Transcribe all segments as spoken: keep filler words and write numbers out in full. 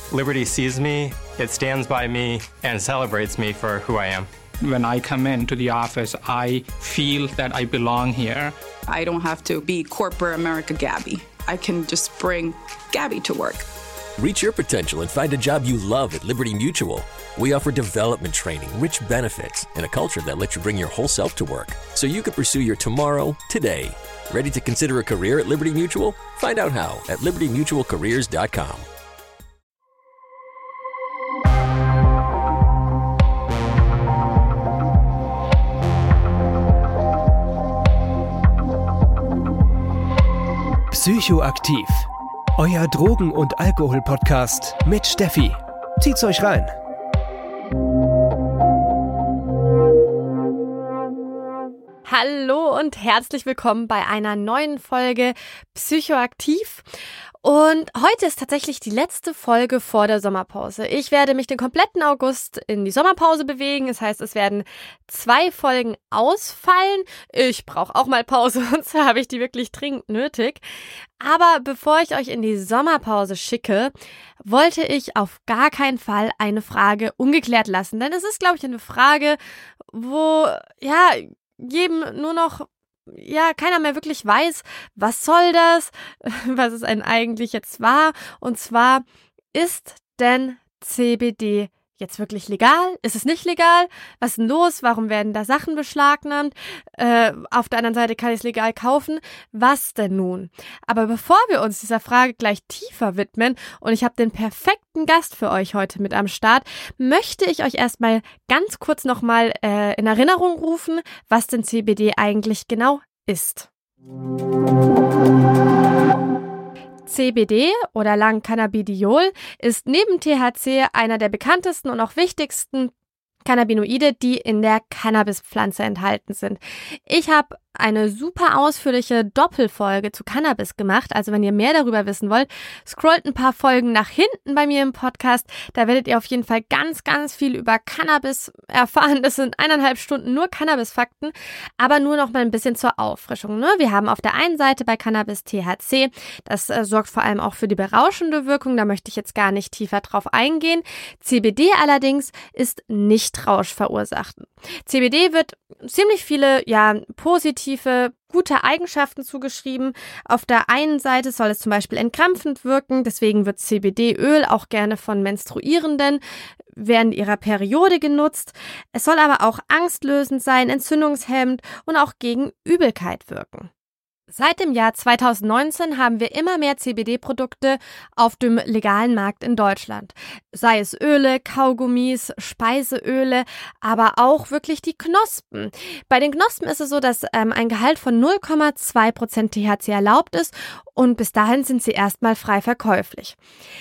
Liberty sees me, it stands by me, and celebrates me for who I am. When I come into the office, I feel that I belong here. I don't have to be corporate America Gabby. I can just bring Gabby to work. Reach your potential and find a job you love at Liberty Mutual. We offer development training, rich benefits, and a culture that lets you bring your whole self to work, so you can pursue your tomorrow today. Ready to consider a career at Liberty Mutual? Find out how at liberty mutual careers dot com. Psychoaktiv. Euer Drogen- und Alkohol-Podcast mit Steffi. Zieht's euch rein. Hallo und herzlich willkommen bei einer neuen Folge Psychoaktiv. Und heute ist tatsächlich die letzte Folge vor der Sommerpause. Ich werde mich den kompletten August in die Sommerpause bewegen. Das heißt, es werden zwei Folgen ausfallen. Ich brauche auch mal Pause, und zwar habe ich die wirklich dringend nötig. Aber bevor ich euch in die Sommerpause schicke, wollte ich auf gar keinen Fall eine Frage ungeklärt lassen. Denn es ist, glaube ich, eine Frage, wo, ja, jedem nur noch ja, keiner mehr wirklich weiß, was soll das, was es denn eigentlich jetzt war. Und zwar, ist denn C B D jetzt wirklich legal? Ist es nicht legal? Was ist denn los? Warum werden da Sachen beschlagnahmt? Äh, auf der anderen Seite kann ich es legal kaufen. Was denn nun? Aber bevor wir uns dieser Frage gleich tiefer widmen, und ich habe den perfekten Gast für euch heute mit am Start, möchte ich euch erstmal ganz kurz nochmal äh, in Erinnerung rufen, was denn C B D eigentlich genau ist. C B D oder lang Cannabidiol ist neben T H C einer der bekanntesten und auch wichtigsten Cannabinoide, die in der Cannabispflanze enthalten sind. Ich habe eine super ausführliche Doppelfolge zu Cannabis gemacht, also wenn ihr mehr darüber wissen wollt, scrollt ein paar Folgen nach hinten bei mir im Podcast, da werdet ihr auf jeden Fall ganz, ganz viel über Cannabis erfahren. Das sind eineinhalb Stunden nur Cannabis-Fakten, aber nur noch mal ein bisschen zur Auffrischung. Ne? Wir haben auf der einen Seite bei Cannabis T H C, das äh, sorgt vor allem auch für die berauschende Wirkung, da möchte ich jetzt gar nicht tiefer drauf eingehen. C B D allerdings ist nicht rauschverursachend. C B D wird ziemlich viele, ja, positive, gute Eigenschaften zugeschrieben. Auf der einen Seite soll es zum Beispiel entkrampfend wirken, deswegen wird C B D-Öl auch gerne von Menstruierenden während ihrer Periode genutzt. Es soll aber auch angstlösend sein, entzündungshemmend und auch gegen Übelkeit wirken. Seit dem Jahr zweitausendneunzehn haben wir immer mehr C B D-Produkte auf dem legalen Markt in Deutschland. Sei es Öle, Kaugummis, Speiseöle, aber auch wirklich die Knospen. Bei den Knospen ist es so, dass ähm, ein Gehalt von null Komma zwei Prozent T H C erlaubt ist und bis dahin sind sie erstmal frei verkäuflich.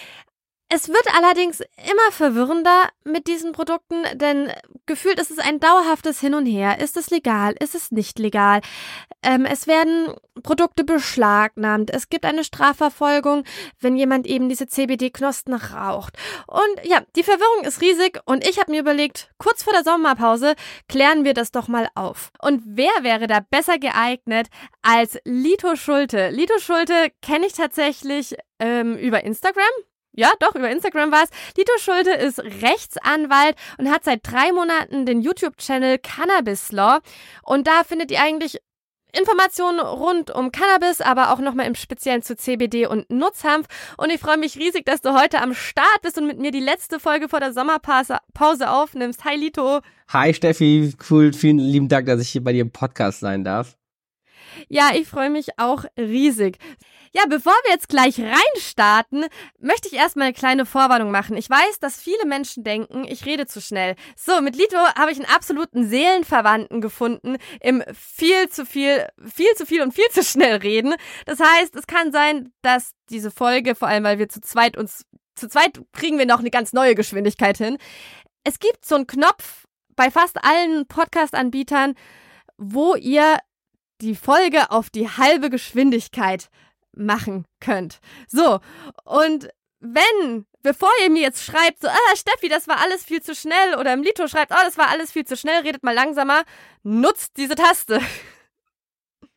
Es wird allerdings immer verwirrender mit diesen Produkten, denn gefühlt ist es ein dauerhaftes Hin und Her. Ist es legal? Ist es nicht legal? Ähm, es werden Produkte beschlagnahmt. Es gibt eine Strafverfolgung, wenn jemand eben diese C B D-Knospen raucht. Und ja, die Verwirrung ist riesig und ich habe mir überlegt, kurz vor der Sommerpause klären wir das doch mal auf. Und wer wäre da besser geeignet als Lito Schulte? Lito Schulte kenne ich tatsächlich ähm, über Instagram. Ja, doch, über Instagram war es. Lito Schulte ist Rechtsanwalt und hat seit drei Monaten den YouTube-Channel Cannabis Law. Und da findet ihr eigentlich Informationen rund um Cannabis, aber auch nochmal im Speziellen zu C B D und Nutzhanf. Und ich freue mich riesig, dass du heute am Start bist und mit mir die letzte Folge vor der Sommerpause Pause aufnimmst. Hi Lito. Hi Steffi, cool, vielen lieben Dank, dass ich hier bei dir im Podcast sein darf. Ja, ich freue mich auch riesig. Ja, bevor wir jetzt gleich reinstarten, möchte ich erstmal eine kleine Vorwarnung machen. Ich weiß, dass viele Menschen denken, ich rede zu schnell. So, mit Lito habe ich einen absoluten Seelenverwandten gefunden im viel zu viel, viel zu viel und viel zu schnell reden. Das heißt, es kann sein, dass diese Folge, vor allem weil wir zu zweit uns, zu zweit kriegen wir noch eine ganz neue Geschwindigkeit hin. Es gibt so einen Knopf bei fast allen Podcast-Anbietern, wo ihr die Folge auf die halbe Geschwindigkeit machen könnt. So, und wenn, bevor ihr mir jetzt schreibt, so, ah, Steffi, das war alles viel zu schnell, oder im Lito schreibt, oh, das war alles viel zu schnell, redet mal langsamer, nutzt diese Taste.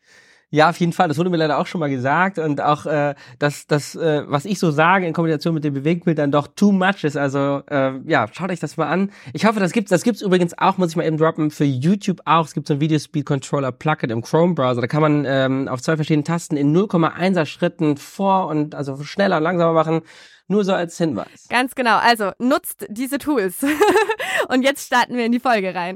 Ja, auf jeden Fall. Das wurde mir leider auch schon mal gesagt. Und auch, äh, dass das, äh, was ich so sage in Kombination mit dem Bewegtbild dann doch too much ist. Also, äh, ja, schaut euch das mal an. Ich hoffe, das gibt's. Das gibt's übrigens auch, muss ich mal eben droppen, für YouTube auch. Es gibt so ein Video Speed Controller Plugin im Chrome-Browser. Da kann man ähm, auf zwei verschiedenen Tasten in null Komma eins Schritten vor und also schneller und langsamer machen. Nur so als Hinweis. Ganz genau. Also, nutzt diese Tools. Und jetzt starten wir in die Folge rein.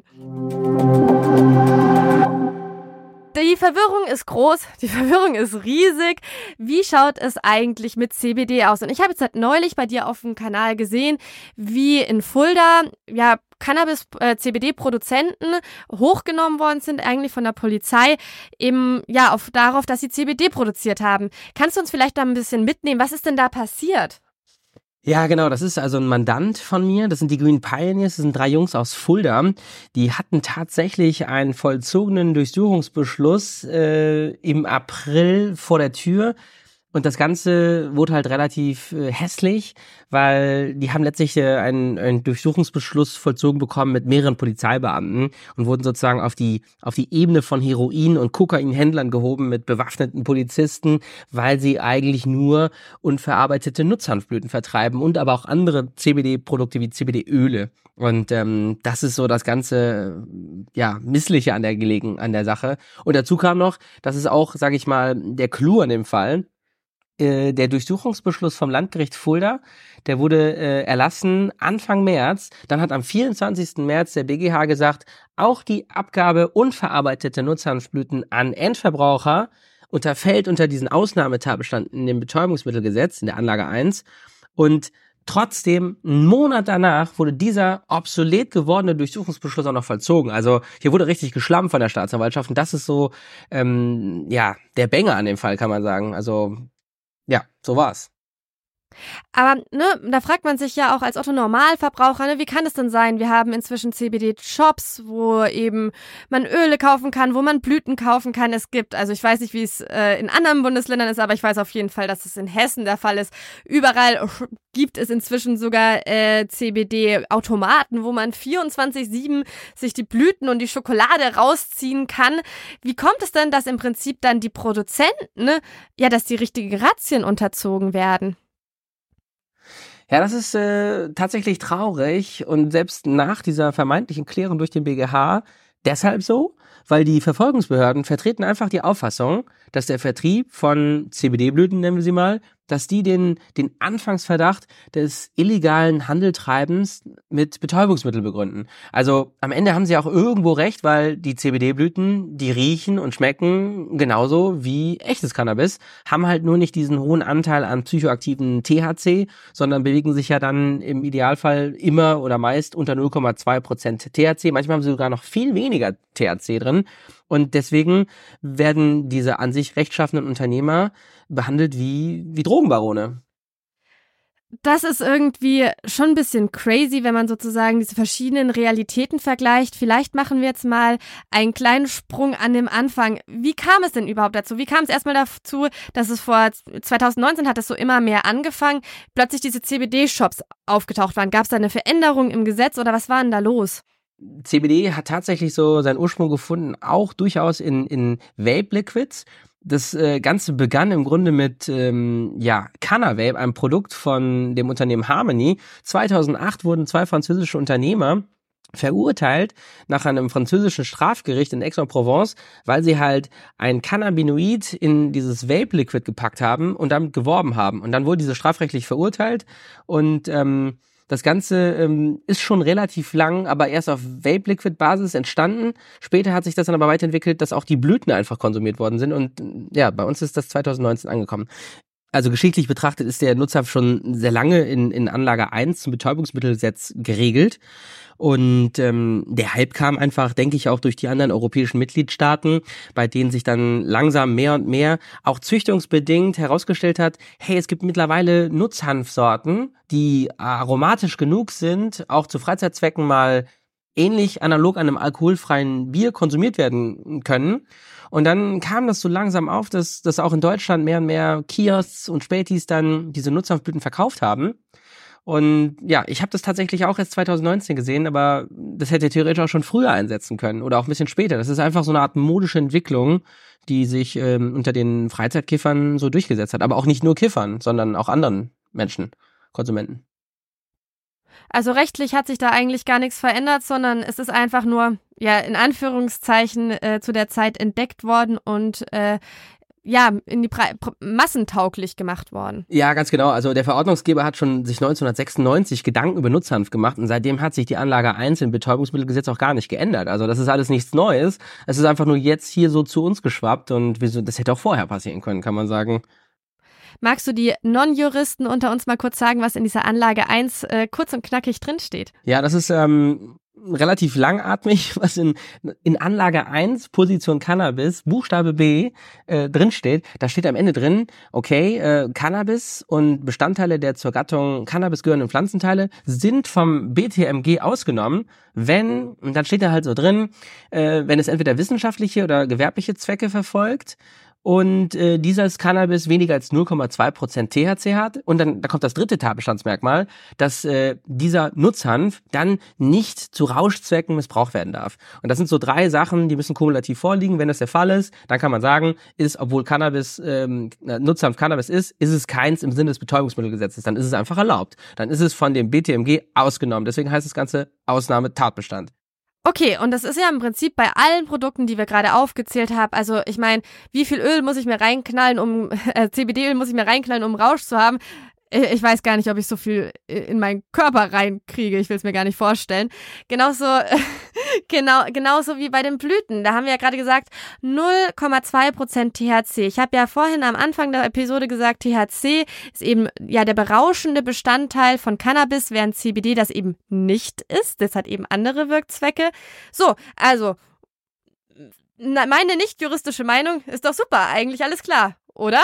Die Verwirrung ist groß, die Verwirrung ist riesig. Wie schaut es eigentlich mit C B D aus? Und ich habe jetzt halt neulich bei dir auf dem Kanal gesehen, wie in Fulda ja Cannabis-C B D-Produzenten hochgenommen worden sind, eigentlich von der Polizei, eben ja auf darauf, dass sie C B D produziert haben. Kannst du uns vielleicht da ein bisschen mitnehmen? Was ist denn da passiert? Ja, genau, das ist also ein Mandant von mir, das sind die Green Pioneers, das sind drei Jungs aus Fulda, die hatten tatsächlich einen vollzogenen Durchsuchungsbeschluss äh, im April vor der Tür. Und das Ganze wurde halt relativ äh, hässlich, weil die haben letztlich äh, einen, einen Durchsuchungsbeschluss vollzogen bekommen mit mehreren Polizeibeamten und wurden sozusagen auf die auf die Ebene von Heroin- und Kokainhändlern gehoben mit bewaffneten Polizisten, weil sie eigentlich nur unverarbeitete Nutzhanfblüten vertreiben und aber auch andere C B D-Produkte wie C B D-Öle. Und ähm, das ist so das ganze ja Missliche an der gelegen an der Sache. Und dazu kam noch, das ist auch, sage ich mal, der Clou an dem Fall. Der Durchsuchungsbeschluss vom Landgericht Fulda, der wurde äh, erlassen Anfang März. Dann hat am vierundzwanzigsten März der B G H gesagt, auch die Abgabe unverarbeiteter Nutzhanfblüten an Endverbraucher unterfällt unter diesen Ausnahmetatbestand in dem Betäubungsmittelgesetz, in der Anlage eins. Und trotzdem, einen Monat danach, wurde dieser obsolet gewordene Durchsuchungsbeschluss auch noch vollzogen. Also hier wurde richtig geschlampt von der Staatsanwaltschaft. Und das ist so, ähm, ja, der Banger an dem Fall, kann man sagen. Also ja, so war's. Aber ne, da fragt man sich ja auch als Otto-Normalverbraucher, ne, wie kann es denn sein? Wir haben inzwischen C B D-Shops, wo eben man Öle kaufen kann, wo man Blüten kaufen kann. Es gibt, also ich weiß nicht, wie es äh, in anderen Bundesländern ist, aber ich weiß auf jeden Fall, dass es in Hessen der Fall ist. Überall gibt es inzwischen sogar äh, C B D-Automaten, wo man vierundzwanzig sieben sich die Blüten und die Schokolade rausziehen kann. Wie kommt es denn, dass im Prinzip dann die Produzenten, ne, ja, dass die richtigen Razzien unterzogen werden? Ja, das ist äh, tatsächlich traurig und selbst nach dieser vermeintlichen Klärung durch den B G H deshalb so, weil die Verfolgungsbehörden vertreten einfach die Auffassung, dass der Vertrieb von C B D-Blüten, nennen wir sie mal, dass die den, den Anfangsverdacht des illegalen Handeltreibens mit Betäubungsmitteln begründen. Also am Ende haben sie auch irgendwo recht, weil die C B D-Blüten, die riechen und schmecken genauso wie echtes Cannabis, haben halt nur nicht diesen hohen Anteil an psychoaktiven T H C, sondern bewegen sich ja dann im Idealfall immer oder meist unter null Komma zwei Prozent T H C. Manchmal haben sie sogar noch viel weniger T H C drin. Und deswegen werden diese an sich rechtschaffenden Unternehmer behandelt wie, wie Drogenbarone. Das ist irgendwie schon ein bisschen crazy, wenn man sozusagen diese verschiedenen Realitäten vergleicht. Vielleicht machen wir jetzt mal einen kleinen Sprung an dem Anfang. Wie kam es denn überhaupt dazu? Wie kam es erstmal dazu, dass es vor zwanzig neunzehn hat es so immer mehr angefangen, plötzlich diese C B D-Shops aufgetaucht waren? Gab es da eine Veränderung im Gesetz oder was war denn da los? C B D hat tatsächlich so seinen Ursprung gefunden, auch durchaus in, in Vape-Liquids. Das äh, Ganze begann im Grunde mit ähm, ja, Canna-Vape, einem Produkt von dem Unternehmen Harmony. zweitausendacht wurden zwei französische Unternehmer verurteilt nach einem französischen Strafgericht in Aix-en-Provence, weil sie halt ein Cannabinoid in dieses Vape-Liquid gepackt haben und damit geworben haben. Und dann wurde diese strafrechtlich verurteilt und ähm, das Ganze ähm, ist schon relativ lang, aber erst auf Vape-Liquid-Basis entstanden. Später hat sich das dann aber weiterentwickelt, dass auch die Blüten einfach konsumiert worden sind. Und ja, bei uns ist das zwanzig neunzehn angekommen. Also geschichtlich betrachtet ist der Nutzhanf schon sehr lange in, in Anlage eins zum Betäubungsmittelgesetz geregelt. Und ähm, der Hype kam einfach, denke ich, auch durch die anderen europäischen Mitgliedstaaten, bei denen sich dann langsam mehr und mehr auch züchtungsbedingt herausgestellt hat, hey, es gibt mittlerweile Nutzhanfsorten, die aromatisch genug sind, auch zu Freizeitzwecken mal ähnlich analog an einem alkoholfreien Bier konsumiert werden können. Und dann kam das so langsam auf, dass, dass auch in Deutschland mehr und mehr Kiosks und Spätis dann diese Nutzhanfblüten verkauft haben. Und ja, ich habe das tatsächlich auch erst zwanzig neunzehn gesehen, aber das hätte theoretisch auch schon früher einsetzen können oder auch ein bisschen später. Das ist einfach so eine Art modische Entwicklung, die sich ähm, unter den Freizeitkiffern so durchgesetzt hat. Aber auch nicht nur Kiffern, sondern auch anderen Menschen, Konsumenten. Also rechtlich hat sich da eigentlich gar nichts verändert, sondern es ist einfach nur, ja, in Anführungszeichen äh, zu der Zeit entdeckt worden und äh, ja, in die Pre- massentauglich gemacht worden. Ja, ganz genau. Also der Verordnungsgeber hat schon sich neunzehnhundertsechsundneunzig Gedanken über Nutzhanf gemacht und seitdem hat sich die Anlage eins im Betäubungsmittelgesetz auch gar nicht geändert. Also das ist alles nichts Neues. Es ist einfach nur jetzt hier so zu uns geschwappt und wieso, das hätte auch vorher passieren können, kann man sagen. Magst du die Non-Juristen unter uns mal kurz sagen, was in dieser Anlage eins äh, kurz und knackig drinsteht? Ja, das ist ähm, relativ langatmig, was in, in Anlage eins, Position Cannabis, Buchstabe B, äh, drinsteht. Da steht am Ende drin, okay, äh, Cannabis und Bestandteile der zur Gattung Cannabis gehörenden Pflanzenteile sind vom B T M G ausgenommen, wenn, und dann steht da halt so drin, äh, wenn es entweder wissenschaftliche oder gewerbliche Zwecke verfolgt, und äh, dieses Cannabis weniger als null Komma zwei Prozent T H C hat. Und dann da kommt das dritte Tatbestandsmerkmal, dass äh, dieser Nutzhanf dann nicht zu Rauschzwecken missbraucht werden darf. Und das sind so drei Sachen, die müssen kumulativ vorliegen. Wenn das der Fall ist, dann kann man sagen, ist, obwohl Cannabis, ähm, Nutzhanf Cannabis ist, ist es keins im Sinne des Betäubungsmittelgesetzes. Dann ist es einfach erlaubt. Dann ist es von dem B T M G ausgenommen. Deswegen heißt das Ganze Ausnahmetatbestand. Okay, und das ist ja im Prinzip bei allen Produkten, die wir gerade aufgezählt haben. Also ich meine, wie viel Öl muss ich mir reinknallen, um äh, C B D-Öl muss ich mir reinknallen, um Rausch zu haben? Ich weiß gar nicht, ob ich so viel in meinen Körper reinkriege. Ich will es mir gar nicht vorstellen. Genauso, genau, genauso wie bei den Blüten. Da haben wir ja gerade gesagt, null Komma zwei Prozent T H C. Ich habe ja vorhin am Anfang der Episode gesagt, T H C ist eben ja der berauschende Bestandteil von Cannabis, während C B D das eben nicht ist. Das hat eben andere Wirkzwecke. So, also, meine nicht juristische Meinung ist doch super. Eigentlich alles klar, oder?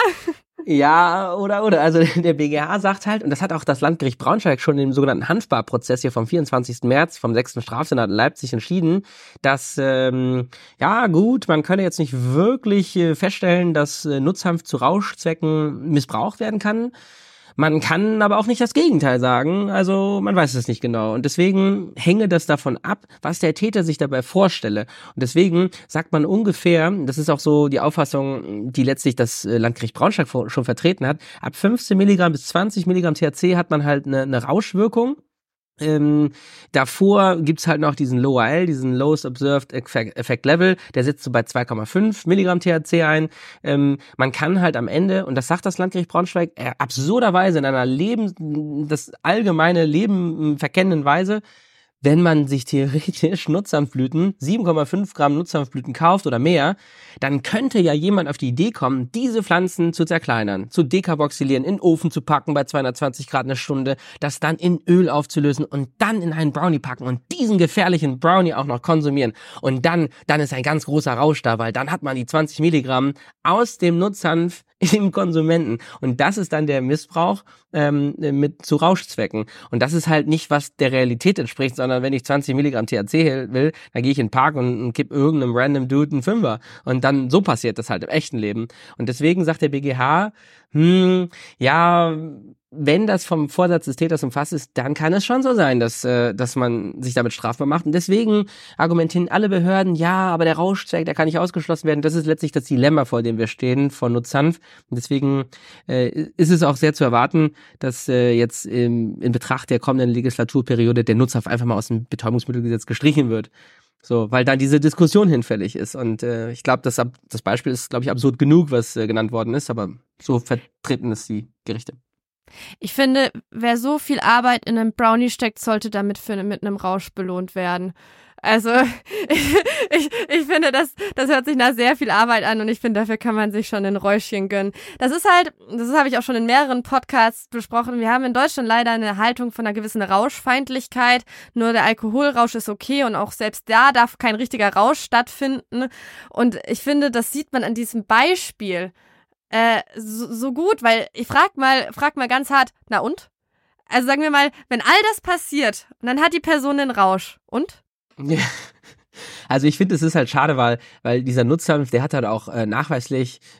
Ja, oder, oder. Also der B G H sagt halt, und das hat auch das Landgericht Braunschweig schon im sogenannten Hanfbar-Prozess hier vom vierundzwanzigsten März vom sechsten Strafsenat in Leipzig entschieden, dass, ähm, ja gut, man könne jetzt nicht wirklich äh, feststellen, dass äh, Nutzhanf zu Rauschzwecken missbraucht werden kann. Man kann aber auch nicht das Gegenteil sagen, also man weiß es nicht genau. Und deswegen hänge das davon ab, was der Täter sich dabei vorstelle. Und deswegen sagt man ungefähr, das ist auch so die Auffassung, die letztlich das Landgericht Braunschweig schon vertreten hat, ab fünfzehn Milligramm bis zwanzig Milligramm T H C hat man halt eine, eine Rauschwirkung. Ähm, davor gibt's halt noch diesen Low A L, diesen Lowest Observed Effect Level, der sitzt so bei zwei Komma fünf Milligramm T H C ein. Ähm, man kann halt am Ende, und das sagt das Landgericht Braunschweig, äh, absurderweise in einer Leben, das allgemeine Leben verkennenden Weise, wenn man sich theoretisch Nutzhanfblüten, sieben Komma fünf Gramm Nutzhanfblüten kauft oder mehr, dann könnte ja jemand auf die Idee kommen, diese Pflanzen zu zerkleinern, zu dekarboxylieren, in den Ofen zu packen bei zweihundertzwanzig Grad eine Stunde, das dann in Öl aufzulösen und dann in einen Brownie packen und diesen gefährlichen Brownie auch noch konsumieren. Und dann, dann ist ein ganz großer Rausch da, weil dann hat man die zwanzig Milligramm aus dem Nutzhanf im Konsumenten. Und das ist dann der Missbrauch ähm, mit zu Rauschzwecken. Und das ist halt nicht, was der Realität entspricht, sondern wenn ich zwanzig Milligramm T H C will, dann gehe ich in den Park und, und kipp irgendeinem random Dude einen Fünfer. Und dann so passiert das halt im echten Leben. Und deswegen sagt der B G H, hm, ja, wenn das vom Vorsatz des Täters umfasst ist, dann kann es schon so sein, dass äh, dass man sich damit strafbar macht. Und deswegen argumentieren alle Behörden, ja, aber der Rauschzweck, der kann nicht ausgeschlossen werden. Das ist letztlich das Dilemma, vor dem wir stehen, von Nutzhanf. Und deswegen äh, ist es auch sehr zu erwarten, dass äh, jetzt im, in Betracht der kommenden Legislaturperiode der Nutzhanf einfach mal aus dem Betäubungsmittelgesetz gestrichen wird. So, weil dann diese Diskussion hinfällig ist. Und äh, ich glaube, das, das Beispiel ist, glaube ich, absurd genug, was äh, genannt worden ist, aber so vertreten es die Gerichte. Ich finde, wer so viel Arbeit in einen Brownie steckt, sollte damit für, mit einem Rausch belohnt werden. Also ich, ich, ich finde, das, das hört sich nach sehr viel Arbeit an und ich finde, dafür kann man sich schon ein Räuschchen gönnen. Das ist halt, das habe ich auch schon in mehreren Podcasts besprochen, wir haben in Deutschland leider eine Haltung von einer gewissen Rauschfeindlichkeit. Nur der Alkoholrausch ist okay und auch selbst da darf kein richtiger Rausch stattfinden. Und ich finde, das sieht man an diesem Beispiel äh, so, so gut, weil ich frag mal, frag mal ganz hart, na und? Also sagen wir mal, wenn all das passiert und dann hat die Person den Rausch, und? Ja. Also ich finde, es ist halt schade, weil, weil dieser Nutzhanf, der hat halt auch äh, nachweislich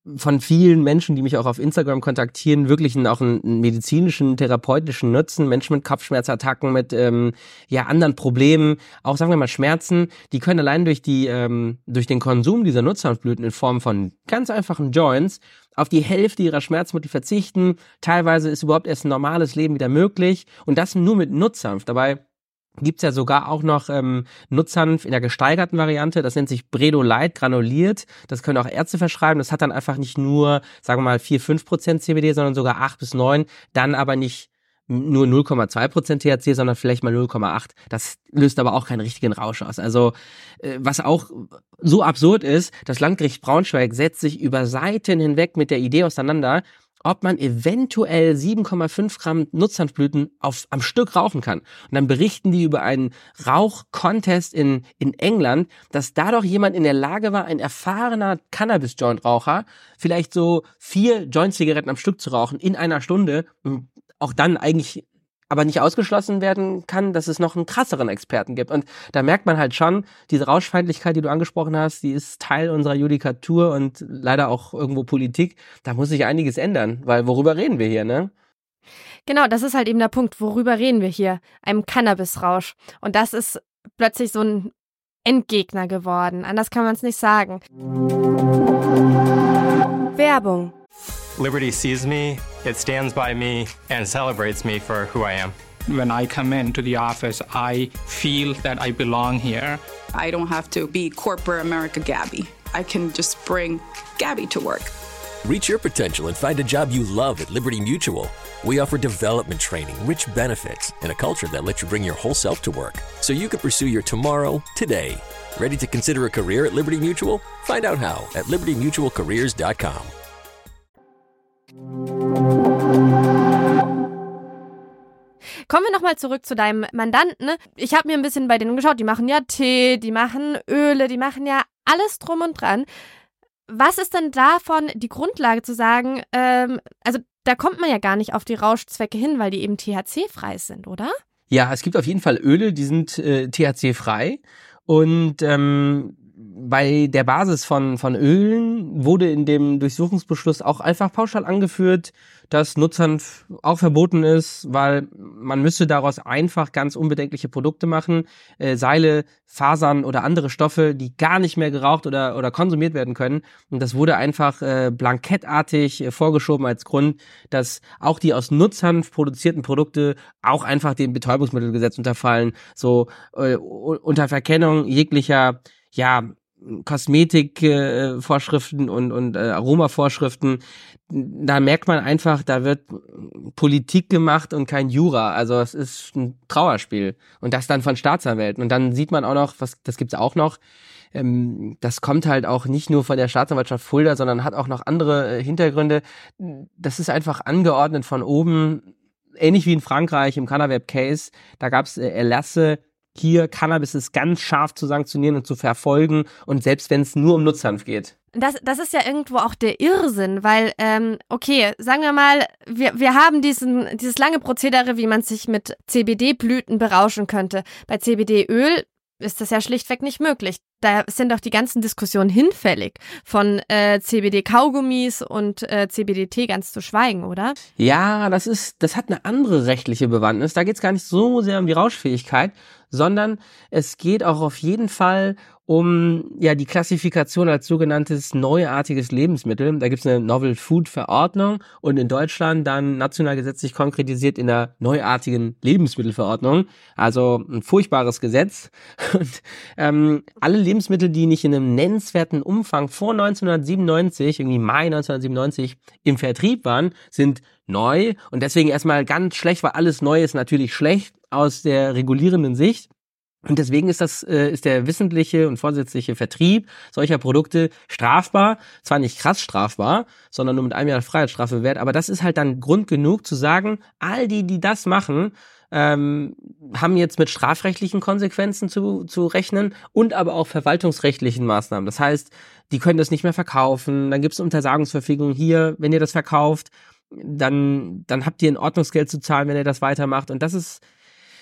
von vielen Menschen, die mich auch auf Instagram kontaktieren, wirklich einen, auch einen medizinischen, therapeutischen Nutzen. Menschen mit Kopfschmerzattacken, mit ähm, ja anderen Problemen, auch sagen wir mal Schmerzen, die können allein durch die ähm, durch den Konsum dieser Nutzhanfblüten in Form von ganz einfachen Joints auf die Hälfte ihrer Schmerzmittel verzichten. Teilweise ist überhaupt erst ein normales Leben wieder möglich und das nur mit Nutzhanf. Dabei gibt's ja sogar auch noch ähm, Nutzhanf in der gesteigerten Variante, das nennt sich Bredolite granuliert, das können auch Ärzte verschreiben, das hat dann einfach nicht nur, sagen wir mal, vier, fünf Prozent C B D, sondern sogar acht bis neun, dann aber nicht nur null Komma zwei Prozent T H C, sondern vielleicht mal null Komma acht. Das löst aber auch keinen richtigen Rausch aus. Also äh, was auch so absurd ist, das Landgericht Braunschweig setzt sich über Seiten hinweg mit der Idee auseinander, ob man eventuell sieben Komma fünf Gramm Nutzhanfblüten auf, am Stück rauchen kann. Und dann berichten die über einen Rauch-Contest in, in England, dass dadurch jemand in der Lage war, ein erfahrener Cannabis-Joint-Raucher, vielleicht so vier Joint-Zigaretten am Stück zu rauchen in einer Stunde, auch dann eigentlich aber nicht ausgeschlossen werden kann, dass es noch einen krasseren Experten gibt. Und da merkt man halt schon, diese Rauschfeindlichkeit, die du angesprochen hast, die ist Teil unserer Judikatur und leider auch irgendwo Politik. Da muss sich einiges ändern, weil worüber reden wir hier, ne? Genau, das ist halt eben der Punkt. Worüber reden wir hier? Einem Cannabisrausch. Und das ist plötzlich so ein Endgegner geworden. Anders kann man es nicht sagen. Werbung. Liberty sees me, it stands by me, and celebrates me for who I am. When I come into the office, I feel that I belong here. I don't have to be corporate America Gabby. I can just bring Gabby to work. Reach your potential and find a job you love at Liberty Mutual. We offer development training, rich benefits, and a culture that lets you bring your whole self to work, so you can pursue your tomorrow today. Ready to consider a career at Liberty Mutual? Find out how at liberty mutual careers dot com. Kommen wir nochmal zurück zu deinem Mandanten. Ich habe mir ein bisschen bei denen geschaut. Die machen ja Tee, die machen Öle, die machen ja alles drum und dran. Was ist denn davon die Grundlage zu sagen, ähm, also da kommt man ja gar nicht auf die Rauschzwecke hin, weil die eben T H C-frei sind, oder? Ja, es gibt auf jeden Fall Öle, die sind äh, T H C-frei und ähm, bei der Basis von, von Ölen wurde in dem Durchsuchungsbeschluss auch einfach pauschal angeführt, dass Nutzhanf auch verboten ist, weil man müsste daraus einfach ganz unbedenkliche Produkte machen, äh, Seile, Fasern oder andere Stoffe, die gar nicht mehr geraucht oder, oder konsumiert werden können. Und das wurde einfach äh, blankettartig äh, vorgeschoben als Grund, dass auch die aus Nutzhanf produzierten Produkte auch einfach dem Betäubungsmittelgesetz unterfallen, so äh, unter Verkennung jeglicher ja, Kosmetikvorschriften äh, und, und äh, Aromavorschriften. Da merkt man einfach, da wird Politik gemacht und kein Jura. Also es ist ein Trauerspiel. Und das dann von Staatsanwälten. Und dann sieht man auch noch, was das gibt's auch noch, ähm, das kommt halt auch nicht nur von der Staatsanwaltschaft Fulda, sondern hat auch noch andere äh, Hintergründe. Das ist einfach angeordnet von oben, ähnlich wie in Frankreich im Cannaweb-Case. Da gab's äh, Erlasse, hier Cannabis ist ganz scharf zu sanktionieren und zu verfolgen und selbst wenn es nur um Nutzhanf geht. Das, das ist ja irgendwo auch der Irrsinn, weil, ähm, okay, sagen wir mal, wir, wir haben diesen, dieses lange Prozedere, wie man sich mit C B D-Blüten berauschen könnte. Bei C B D-Öl ist das ja schlichtweg nicht möglich. Da sind doch die ganzen Diskussionen hinfällig, von äh, C B D-Kaugummis und äh, C B D-Tee ganz zu schweigen, oder? Ja, das ist, das hat eine andere rechtliche Bewandtnis. Da geht es gar nicht so sehr um die Rauschfähigkeit, sondern es geht auch auf jeden Fall um ja die Klassifikation als sogenanntes neuartiges Lebensmittel. Da gibt es eine Novel Food Verordnung und in Deutschland dann national gesetzlich konkretisiert in der neuartigen Lebensmittelverordnung. Also ein furchtbares Gesetz. Und ähm, alle Lebensmittel, die nicht in einem nennenswerten Umfang vor neunzehnhundertsiebenundneunzig, irgendwie Mai neunzehnhundertsiebenundneunzig, im Vertrieb waren, sind neu und deswegen erstmal ganz schlecht, weil alles Neu ist natürlich schlecht aus der regulierenden Sicht. Und deswegen ist das äh, ist der wissentliche und vorsätzliche Vertrieb solcher Produkte strafbar, zwar nicht krass strafbar, sondern nur mit einem Jahr Freiheitsstrafe wert, aber das ist halt dann Grund genug zu sagen, all die, die das machen, ähm, haben jetzt mit strafrechtlichen Konsequenzen zu zu rechnen und aber auch verwaltungsrechtlichen Maßnahmen. Das heißt, die können das nicht mehr verkaufen, dann gibt es eine Untersagungsverfügung hier, wenn ihr das verkauft, dann dann habt ihr ein Ordnungsgeld zu zahlen, wenn ihr das weitermacht und das ist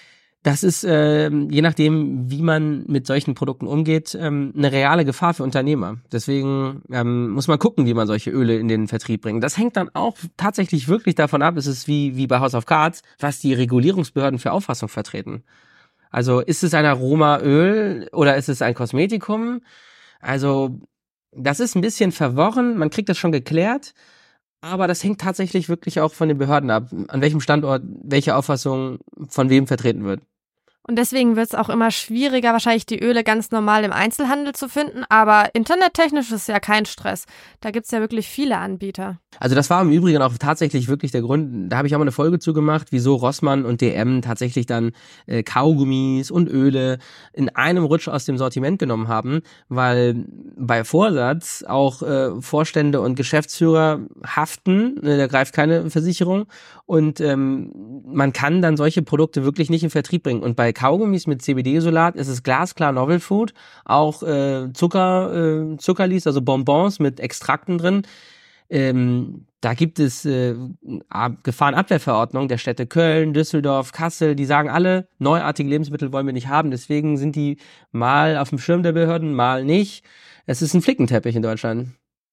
Das ist, äh, je nachdem, wie man mit solchen Produkten umgeht, ähm, eine reale Gefahr für Unternehmer. Deswegen ähm, muss man gucken, wie man solche Öle in den Vertrieb bringt. Das hängt dann auch tatsächlich wirklich davon ab, es ist wie, wie bei House of Cards, was die Regulierungsbehörden für Auffassung vertreten. Also ist es ein Aromaöl oder ist es ein Kosmetikum? Also das ist ein bisschen verworren, man kriegt das schon geklärt, aber das hängt tatsächlich wirklich auch von den Behörden ab, an welchem Standort welche Auffassung von wem vertreten wird. Und deswegen wird es auch immer schwieriger, wahrscheinlich die Öle ganz normal im Einzelhandel zu finden. Aber internettechnisch ist ja kein Stress. Da gibt es ja wirklich viele Anbieter. Also das war im Übrigen auch tatsächlich wirklich der Grund, da habe ich auch mal eine Folge zu gemacht, wieso Rossmann und D M tatsächlich dann äh, Kaugummis und Öle in einem Rutsch aus dem Sortiment genommen haben, weil bei Vorsatz auch äh, Vorstände und Geschäftsführer haften, äh, da greift keine Versicherung und ähm, man kann dann solche Produkte wirklich nicht in Vertrieb bringen. Und bei Kaugummis mit C B D-Isolat ist es glasklar Novel Food, auch äh, Zucker, äh, Zuckerlis, also Bonbons mit Extrakten drin. Ähm, da gibt es äh, Gefahrenabwehrverordnungen der Städte Köln, Düsseldorf, Kassel, die sagen alle, neuartige Lebensmittel wollen wir nicht haben, deswegen sind die mal auf dem Schirm der Behörden, mal nicht. Es ist ein Flickenteppich in Deutschland.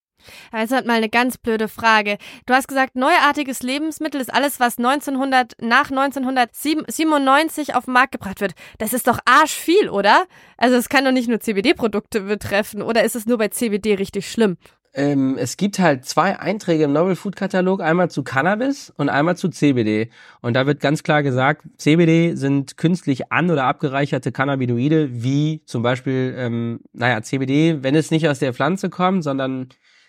Also hat mal eine ganz blöde Frage. Du hast gesagt, neuartiges Lebensmittel ist alles, was neunzehnhundert, nach neunzehnhundertsiebenundneunzig auf den Markt gebracht wird. Das ist doch arschviel, oder? Also es kann doch nicht nur C B D-Produkte betreffen, oder ist es nur bei C B D richtig schlimm? Ähm, es gibt halt zwei Einträge im Novel Food Katalog, einmal zu Cannabis und einmal zu C B D. Und da wird ganz klar gesagt, C B D sind künstlich an- oder abgereicherte Cannabinoide, wie zum Beispiel, ähm, naja, C B D, wenn es nicht aus der Pflanze kommt, sondern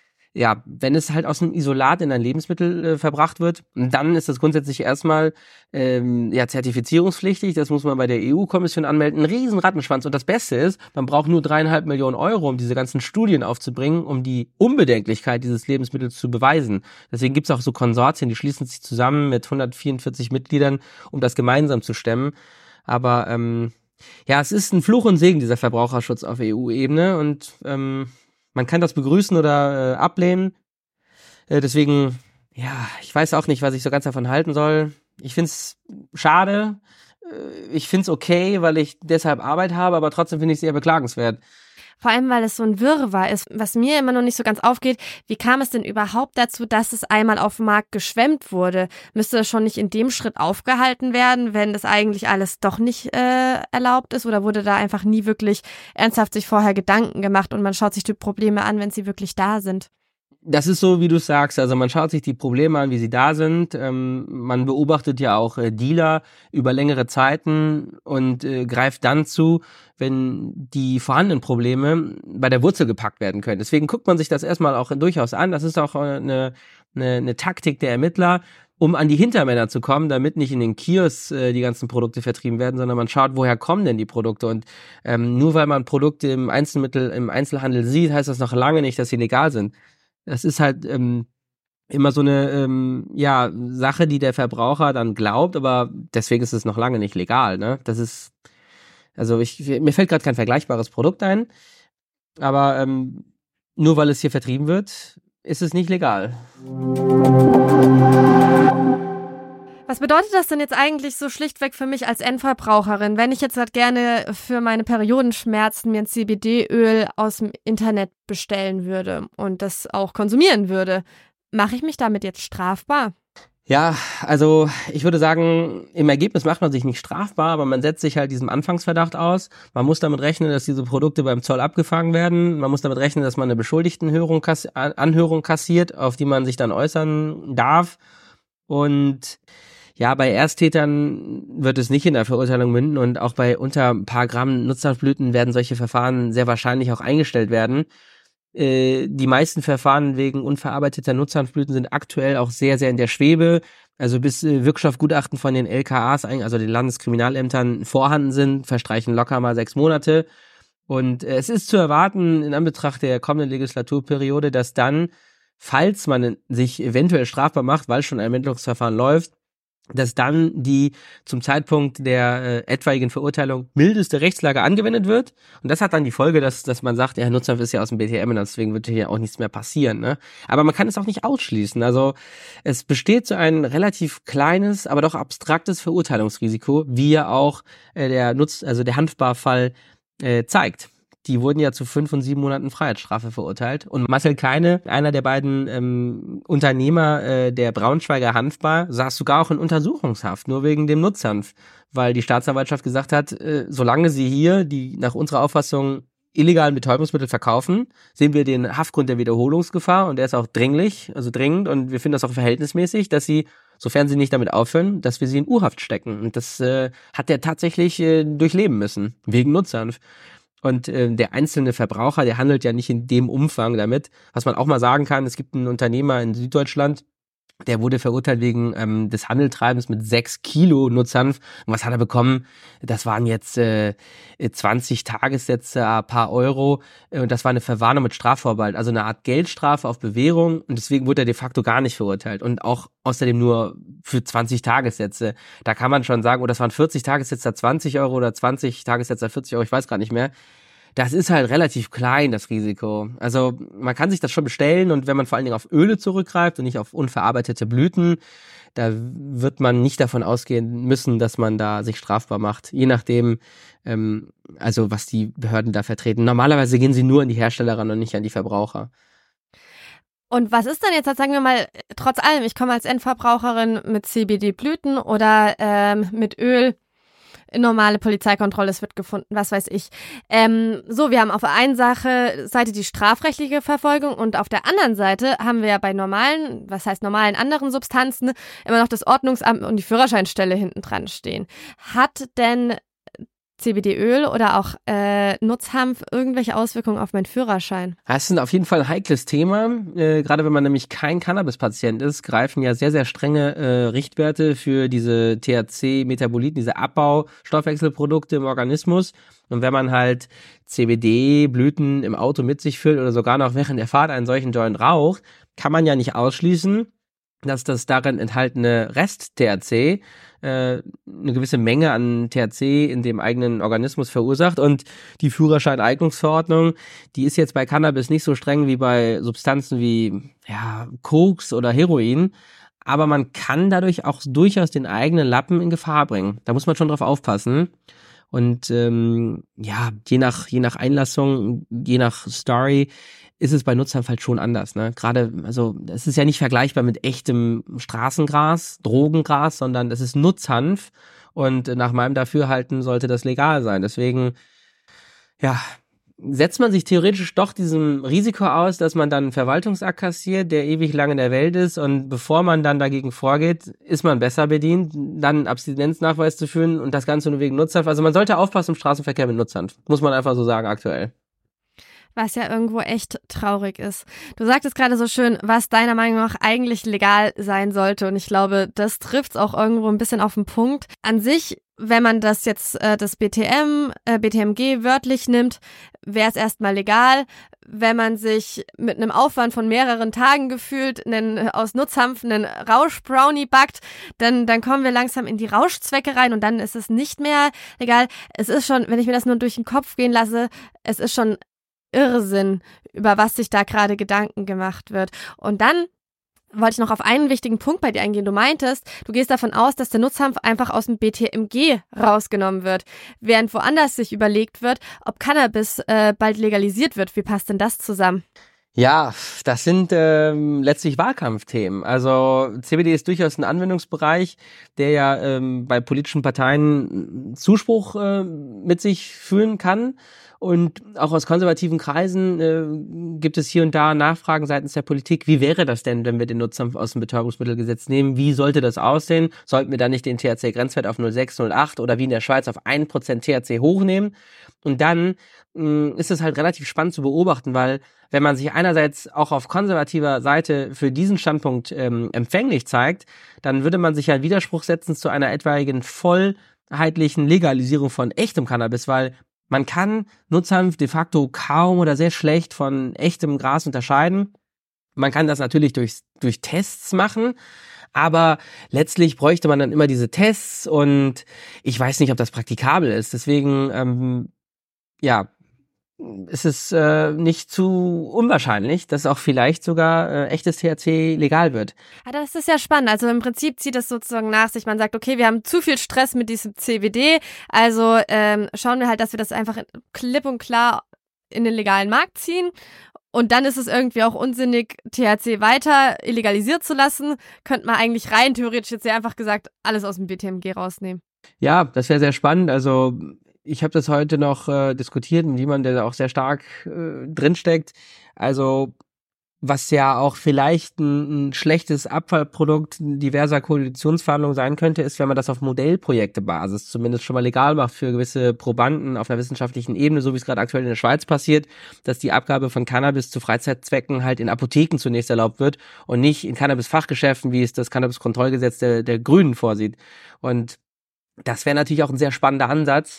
ja, wenn es halt aus einem Isolat in ein Lebensmittel äh, verbracht wird, dann ist das grundsätzlich erstmal ähm, ja zertifizierungspflichtig. Das muss man bei der E U-Kommission anmelden. Ein riesen Rattenschwanz. Und das Beste ist, man braucht nur dreieinhalb Millionen Euro, um diese ganzen Studien aufzubringen, um die Unbedenklichkeit dieses Lebensmittels zu beweisen. Deswegen gibt es auch so Konsortien, die schließen sich zusammen mit hundertvierundvierzig Mitgliedern, um das gemeinsam zu stemmen. Aber ähm, ja, es ist ein Fluch und Segen, dieser Verbraucherschutz auf E U-Ebene. Und ähm, man kann das begrüßen oder äh, ablehnen. Äh, deswegen, ja, ich weiß auch nicht, was ich so ganz davon halten soll. Ich find's schade. Äh, ich find's okay, weil ich deshalb Arbeit habe, aber trotzdem finde ich es eher beklagenswert. Vor allem, weil es so ein Wirrwarr ist, was mir immer noch nicht so ganz aufgeht. Wie kam es denn überhaupt dazu, dass es einmal auf dem Markt geschwemmt wurde? Müsste das schon nicht in dem Schritt aufgehalten werden, wenn das eigentlich alles doch nicht äh, erlaubt ist? Oder wurde da einfach nie wirklich ernsthaft sich vorher Gedanken gemacht und man schaut sich die Probleme an, wenn sie wirklich da sind? Das ist so, wie du sagst, also man schaut sich die Probleme an, wie sie da sind. Ähm, man beobachtet ja auch äh, Dealer über längere Zeiten und äh, greift dann zu, wenn die vorhandenen Probleme bei der Wurzel gepackt werden können. Deswegen guckt man sich das erstmal auch durchaus an. Das ist auch eine, eine, eine Taktik der Ermittler, um an die Hintermänner zu kommen, damit nicht in den Kiosks äh, die ganzen Produkte vertrieben werden, sondern man schaut, woher kommen denn die Produkte. Und ähm, nur weil man Produkte im Einzelmittel, im Einzelhandel sieht, heißt das noch lange nicht, dass sie legal sind. Das ist halt ähm, immer so eine ähm, ja Sache, die der Verbraucher dann glaubt, aber deswegen ist es noch lange nicht legal. Ne? Das ist, also ich mir fällt gerade kein vergleichbares Produkt ein, aber ähm, nur weil es hier vertrieben wird, ist es nicht legal. Was bedeutet das denn jetzt eigentlich so schlichtweg für mich als Endverbraucherin, wenn ich jetzt halt gerne für meine Periodenschmerzen mir ein C B D-Öl aus dem Internet bestellen würde und das auch konsumieren würde? Mache ich mich damit jetzt strafbar? Ja, also ich würde sagen, im Ergebnis macht man sich nicht strafbar, aber man setzt sich halt diesem Anfangsverdacht aus. Man muss damit rechnen, dass diese Produkte beim Zoll abgefangen werden. Man muss damit rechnen, dass man eine Beschuldigtenanhörung kass- Anhörung kassiert, auf die man sich dann äußern darf. Und ja, bei Ersttätern wird es nicht in der Verurteilung münden und auch bei unter ein paar Gramm Nutzhanfblüten werden solche Verfahren sehr wahrscheinlich auch eingestellt werden. Äh, die meisten Verfahren wegen unverarbeiteter Nutzhanfblüten sind aktuell auch sehr, sehr in der Schwebe. Also bis äh, Wirkstoffgutachten von den L K As, also den Landeskriminalämtern, vorhanden sind, verstreichen locker mal sechs Monate. Und äh, es ist zu erwarten in Anbetracht der kommenden Legislaturperiode, dass dann, falls man sich eventuell strafbar macht, weil schon ein Ermittlungsverfahren läuft, dass dann die zum Zeitpunkt der äh, etwaigen Verurteilung mildeste Rechtslage angewendet wird. Und das hat dann die Folge, dass dass man sagt, ja, Nutzhanf ist ja aus dem B T M und deswegen wird hier auch nichts mehr passieren. Ne? Aber man kann es auch nicht ausschließen. Also es besteht so ein relativ kleines, aber doch abstraktes Verurteilungsrisiko, wie ja auch äh, der Nutz, also der Hanfbar-Fall äh, zeigt. Die wurden ja zu fünf und sieben Monaten Freiheitsstrafe verurteilt. Und Marcel Keine, einer der beiden ähm, Unternehmer äh, der Braunschweiger Hanfbar, saß sogar auch in Untersuchungshaft, nur wegen dem Nutzhanf. Weil die Staatsanwaltschaft gesagt hat, äh, solange sie hier die nach unserer Auffassung illegalen Betäubungsmittel verkaufen, sehen wir den Haftgrund der Wiederholungsgefahr und der ist auch dringlich, also dringend und wir finden das auch verhältnismäßig, dass sie, sofern sie nicht damit aufhören, dass wir sie in U-Haft stecken. Und das äh, hat er tatsächlich äh, durchleben müssen, wegen Nutzhanf. Und äh, der einzelne Verbraucher, der handelt ja nicht in dem Umfang damit. Was man auch mal sagen kann, es gibt einen Unternehmer in Süddeutschland, der wurde verurteilt wegen ähm, des Handeltreibens mit sechs Kilo Nutzhanf. Und was hat er bekommen? Das waren jetzt äh, zwanzig Tagessätze, ein paar Euro. Und das war eine Verwarnung mit Strafvorbehalt, also eine Art Geldstrafe auf Bewährung. Und deswegen wurde er de facto gar nicht verurteilt. Und auch außerdem nur für zwanzig Tagessätze. Da kann man schon sagen, oh, das waren vierzig Tagessätze, zwanzig Euro oder zwanzig Tagessätze, vierzig Euro, ich weiß gar nicht mehr. Das ist halt relativ klein, das Risiko. Also man kann sich das schon bestellen und wenn man vor allen Dingen auf Öle zurückgreift und nicht auf unverarbeitete Blüten, da wird man nicht davon ausgehen müssen, dass man da sich strafbar macht. Je nachdem, ähm, also was die Behörden da vertreten. Normalerweise gehen sie nur an die Hersteller ran und nicht an die Verbraucher. Und was ist denn jetzt, sagen wir mal, trotz allem, ich komme als Endverbraucherin mit C B D-Blüten oder ähm, mit Öl, normale Polizeikontrolle, es wird gefunden, was weiß ich. Ähm, so, wir haben auf der einen Sache, Seite die strafrechtliche Verfolgung und auf der anderen Seite haben wir ja bei normalen, was heißt normalen anderen Substanzen, immer noch das Ordnungsamt und die Führerscheinstelle hinten dran stehen. Hat denn C B D-Öl oder auch äh, Nutzhanf irgendwelche Auswirkungen auf meinen Führerschein? Das ist auf jeden Fall ein heikles Thema. Äh, gerade wenn man nämlich kein Cannabis-Patient ist, greifen ja sehr, sehr strenge äh, Richtwerte für diese T H C-Metaboliten, diese Abbaustoffwechselprodukte im Organismus. Und wenn man halt C B D-Blüten im Auto mit sich füllt oder sogar noch während der Fahrt einen solchen Joint raucht, kann man ja nicht ausschließen, dass das darin enthaltene Rest-T H C äh, eine gewisse Menge an T H C in dem eigenen Organismus verursacht. Und die Führerscheineignungsverordnung, die ist jetzt bei Cannabis nicht so streng wie bei Substanzen wie ja, Koks oder Heroin. Aber man kann dadurch auch durchaus den eigenen Lappen in Gefahr bringen. Da muss man schon drauf aufpassen. Und ähm, ja, je nach, je nach Einlassung, je nach Story ist es bei Nutzhanf halt schon anders, ne? Gerade, also es ist ja nicht vergleichbar mit echtem Straßengras, Drogengras, sondern es ist Nutzhanf und nach meinem Dafürhalten sollte das legal sein. Deswegen, ja, setzt man sich theoretisch doch diesem Risiko aus, dass man dann einen Verwaltungsakt kassiert, der ewig lang in der Welt ist und bevor man dann dagegen vorgeht, ist man besser bedient, dann einen Abstinenznachweis zu führen und das Ganze nur wegen Nutzhanf. Also man sollte aufpassen im Straßenverkehr mit Nutzhanf, muss man einfach so sagen aktuell. Was ja irgendwo echt traurig ist. Du sagtest gerade so schön, was deiner Meinung nach eigentlich legal sein sollte. Und ich glaube, das trifft's auch irgendwo ein bisschen auf den Punkt. An sich, wenn man das jetzt, äh, das B T M, äh, B T M G wörtlich nimmt, wäre es erstmal legal. Wenn man sich mit einem Aufwand von mehreren Tagen gefühlt einen, aus Nutzhanf einen Rausch-Brownie backt, dann, dann kommen wir langsam in die Rauschzwecke rein und dann ist es nicht mehr legal. Es ist schon, wenn ich mir das nur durch den Kopf gehen lasse, es ist schon Irrsinn, über was sich da gerade Gedanken gemacht wird. Und dann wollte ich noch auf einen wichtigen Punkt bei dir eingehen. Du meintest, du gehst davon aus, dass der Nutzhanf einfach aus dem B T M G rausgenommen wird, während woanders sich überlegt wird, ob Cannabis äh, bald legalisiert wird. Wie passt denn das zusammen? Ja, das sind ähm, letztlich Wahlkampfthemen. Also C B D ist durchaus ein Anwendungsbereich, der ja ähm, bei politischen Parteien Zuspruch äh, mit sich führen kann. Und auch aus konservativen Kreisen äh, gibt es hier und da Nachfragen seitens der Politik. Wie wäre das denn, wenn wir den Nutzhanf aus dem Betäubungsmittelgesetz nehmen? Wie sollte das aussehen? Sollten wir da nicht den T H C-Grenzwert auf null Komma sechs, null Komma acht oder wie in der Schweiz auf ein Prozent T H C hochnehmen? Und dann mh, ist es halt relativ spannend zu beobachten, weil wenn man sich einerseits auch auf konservativer Seite für diesen Standpunkt ähm, empfänglich zeigt, dann würde man sich ja Widerspruch setzen zu einer etwaigen vollheitlichen Legalisierung von echtem Cannabis, weil man kann Nutzhanf de facto kaum oder sehr schlecht von echtem Gras unterscheiden. Man kann das natürlich durch, durch Tests machen, Aber letztlich bräuchte man dann immer diese Tests und ich weiß nicht, ob das praktikabel ist. Deswegen, ähm, ja, ist es äh, nicht zu unwahrscheinlich, dass auch vielleicht sogar äh, echtes T H C legal wird. Ja, das ist ja spannend. Also im Prinzip zieht es sozusagen nach sich. Man sagt, okay, wir haben zu viel Stress mit diesem C B D, also ähm, schauen wir halt, dass wir das einfach klipp und klar in den legalen Markt ziehen. Und dann ist es irgendwie auch unsinnig, T H C weiter illegalisiert zu lassen. Könnte man eigentlich rein theoretisch jetzt sehr einfach gesagt alles aus dem B T M G rausnehmen. Ja, das wäre sehr spannend. Also ich habe das heute noch äh, diskutiert mit jemandem, der da auch sehr stark äh, drinsteckt. Also was ja auch vielleicht ein, ein schlechtes Abfallprodukt diverser Koalitionsverhandlungen sein könnte, ist, wenn man das auf Modellprojektebasis zumindest schon mal legal macht für gewisse Probanden auf einer wissenschaftlichen Ebene, so wie es gerade aktuell in der Schweiz passiert, dass die Abgabe von Cannabis zu Freizeitzwecken halt in Apotheken zunächst erlaubt wird und nicht in Cannabis-Fachgeschäften, wie es das Cannabis-Kontrollgesetz der, der Grünen vorsieht. Und das wäre natürlich auch ein sehr spannender Ansatz,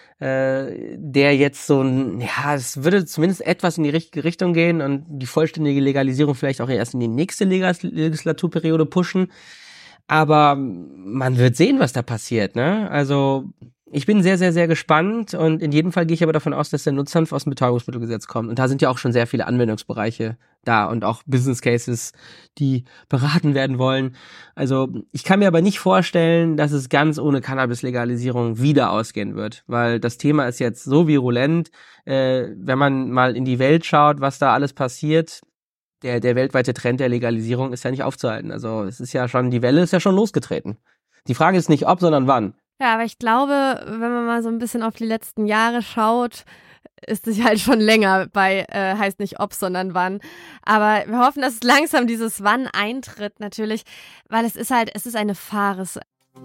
äh, der jetzt so ein, ja, es würde zumindest etwas in die richtige Richtung gehen und die vollständige Legalisierung vielleicht auch erst in die nächste Legis- Legislaturperiode pushen. Aber man wird sehen, was da passiert, ne? Also ich bin sehr, sehr, sehr gespannt und in jedem Fall gehe ich aber davon aus, dass der Nutzhanf aus dem Betäubungsmittelgesetz kommt. Und da sind ja auch schon sehr viele Anwendungsbereiche da und auch Business Cases, die beraten werden wollen. Also ich kann mir aber nicht vorstellen, dass es ganz ohne Cannabis-Legalisierung wieder ausgehen wird, weil das Thema ist jetzt so virulent, äh, wenn man mal in die Welt schaut, was da alles passiert. Der, der weltweite Trend der Legalisierung ist ja nicht aufzuhalten. Also es ist ja schon, die Welle ist ja schon losgetreten. Die Frage ist nicht ob, sondern wann. Ja, aber ich glaube, wenn man mal so ein bisschen auf die letzten Jahre schaut, ist es halt schon länger bei, äh, heißt nicht ob, sondern wann. Aber wir hoffen, dass langsam dieses Wann eintritt natürlich, weil es ist halt, es ist eine Farce.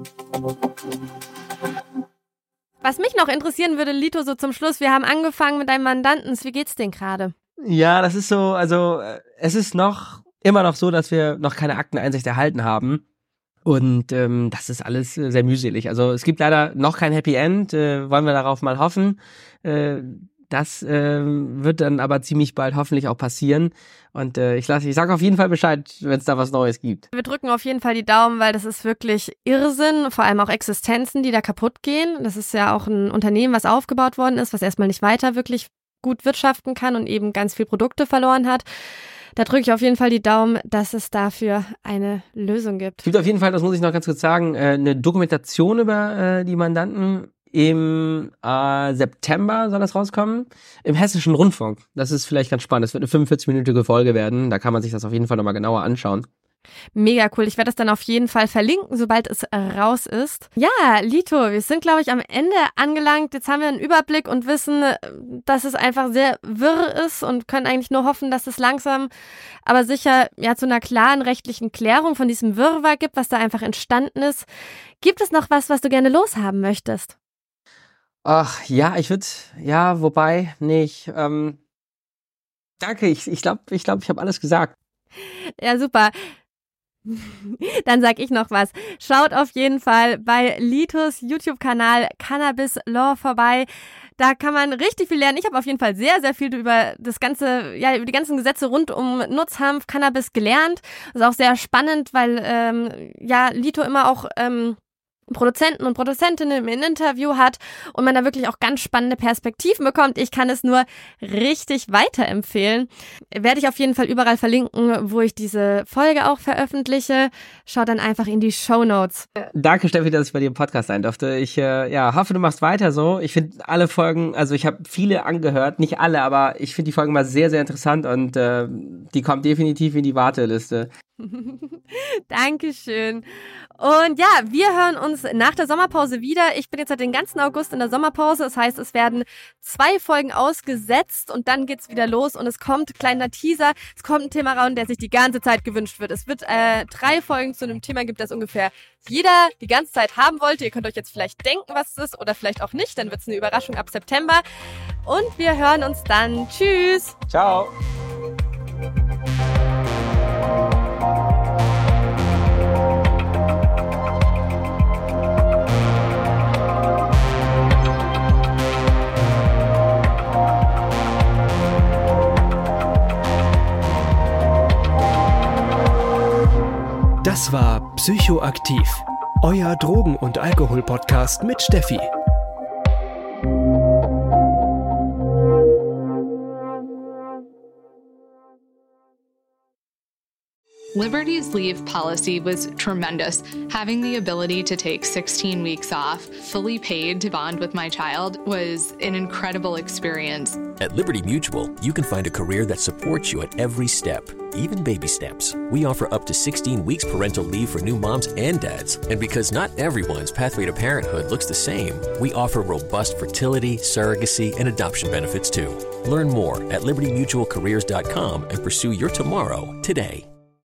Was mich noch interessieren würde, Lito, so zum Schluss, wir haben angefangen mit deinem Mandanten, wie geht's denn gerade? Ja, das ist so, also es ist noch, immer noch so, dass wir noch keine Akteneinsicht erhalten haben. Und ähm, das ist alles äh, sehr mühselig. Also es gibt leider noch kein Happy End, äh, wollen wir darauf mal hoffen. Äh, das äh, wird dann aber ziemlich bald hoffentlich auch passieren. Und äh, ich lasse, ich sage auf jeden Fall Bescheid, wenn es da was Neues gibt. Wir drücken auf jeden Fall die Daumen, weil das ist wirklich Irrsinn, vor allem auch Existenzen, die da kaputt gehen. Das ist ja auch ein Unternehmen, was aufgebaut worden ist, was erstmal nicht weiter wirklich gut wirtschaften kann und eben ganz viel Produkte verloren hat. Da drücke ich auf jeden Fall die Daumen, dass es dafür eine Lösung gibt. Es gibt auf jeden Fall, das muss ich noch ganz kurz sagen, eine Dokumentation über die Mandanten. Im äh, September soll das rauskommen, im Hessischen Rundfunk. Das ist vielleicht ganz spannend. Das wird eine fünfundvierzig-minütige Folge werden. Da kann man sich das auf jeden Fall nochmal genauer anschauen. Mega cool. Ich werde das dann auf jeden Fall verlinken, sobald es raus ist. Ja, Lito, wir sind, glaube ich, am Ende angelangt. Jetzt haben wir einen Überblick und wissen, dass es einfach sehr wirr ist und können eigentlich nur hoffen, dass es langsam, aber sicher ja zu einer klaren rechtlichen Klärung von diesem Wirrwarr gibt, was da einfach entstanden ist. Gibt es noch was, was du gerne loshaben möchtest? Ach, ja, ich würde, ja, wobei, nicht. Ähm, danke, ich glaube, ich glaube, ich, glaub, ich habe alles gesagt. Ja, super. Dann sag ich noch was. Schaut auf jeden Fall bei Litos YouTube-Kanal Cannabis Law vorbei. Da kann man richtig viel lernen. Ich habe auf jeden Fall sehr, sehr viel über das ganze, ja, über die ganzen Gesetze rund um Nutzhanf, Cannabis gelernt. Das ist auch sehr spannend, weil ähm, ja Lito immer auch ähm, Produzenten und Produzentinnen im Interview hat und man da wirklich auch ganz spannende Perspektiven bekommt. Ich kann es nur richtig weiterempfehlen. Werde ich auf jeden Fall überall verlinken, wo ich diese Folge auch veröffentliche. Schaut dann einfach in die Shownotes. Danke, Steffi, dass ich bei dir im Podcast sein durfte. Ich äh, ja, hoffe, du machst weiter so. Ich finde alle Folgen, also ich habe viele angehört, nicht alle, aber ich finde die Folgen mal sehr, sehr interessant und äh, die kommt definitiv in die Warteliste. Dankeschön. Und ja, wir hören uns nach der Sommerpause wieder. Ich bin jetzt seit den ganzen August in der Sommerpause. Das heißt, es werden zwei Folgen ausgesetzt und dann geht's wieder los und es kommt, kleiner Teaser, es kommt ein Thema raus, der sich die ganze Zeit gewünscht wird. Es wird äh, drei Folgen zu einem Thema gibt, das ungefähr jeder die ganze Zeit haben wollte. Ihr könnt euch jetzt vielleicht denken, was es ist oder vielleicht auch nicht. Dann wird's eine Überraschung ab September. Und wir hören uns dann. Tschüss. Ciao. Das war Psychoaktiv. Euer Drogen- und Alkohol-Podcast mit Steffi. Liberty's leave policy was tremendous. Having the ability to take sixteen weeks off, fully paid to bond with my child, was an incredible experience. At Liberty Mutual, you can find a career that supports you at every step, even baby steps. We offer up to sixteen weeks parental leave for new moms and dads. And because not everyone's pathway to parenthood looks the same, we offer robust fertility, surrogacy, and adoption benefits too. Learn more at liberty mutual careers dot com and pursue your tomorrow today.